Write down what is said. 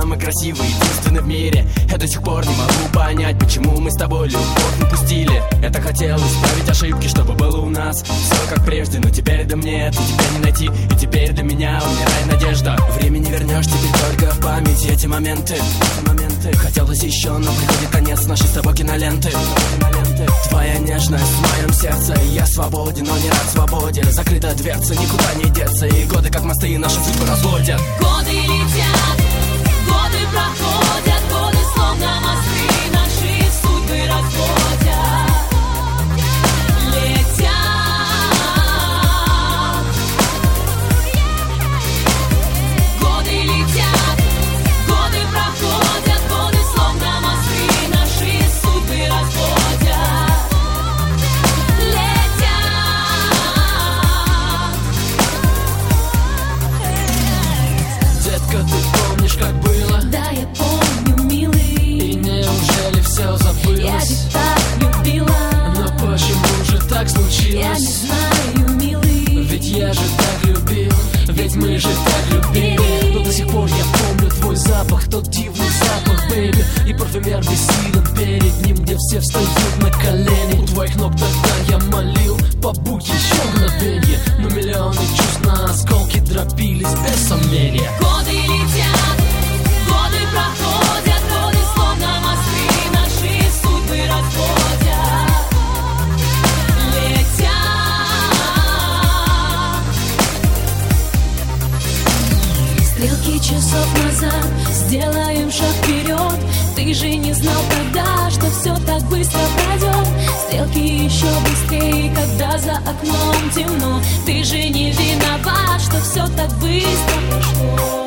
самый красивый, единственный в мире. Я до сих пор не могу понять, почему мы с тобой любовь упустили. Это хотел исправить ошибки, чтобы было у нас все как прежде, но теперь до мне ты тебя не найти, и теперь до меня умирает надежда. Время не вернешь, теперь только в памяти эти моменты. Хотелось еще, но приходит конец нашей с тобой киноленты. Твоя нежность в моем сердце, и я свободен, но не рад свободе. Закрыта дверца, никуда не деться, и годы как мосты наши судьбы разводят. Годы летят, годы проходят, годы словно мосты наши судьбы разводят. Летят. Годы летят, годы проходят, годы словно мосты наши судьбы разводят. Детка, ты помнишь, как было? Да, я помню, милый. И неужели все забылось? Я ведь так любила. Но почему же так случилось? Я не знаю, милый. Ведь я же так любил, ведь мы же так любили. Но до сих пор я помню твой запах, тот дивный запах, бэйби. И парфюмер бессилен перед ним, где все встают на колени. У твоих ног тогда я молил, побудь еще мгновенье. Но миллионы чувств на осколки дробились без сомнения. Годы летят, годы проходят, годы словно мосты наши судьбы разводят. Летят. Стрелки часов назад, сделаем шаг вперед. Ты же не знал тогда, что все так быстро пройдет. Стрелки еще быстрее, когда за окном темно. Ты же не виноват, что все так быстро прошло.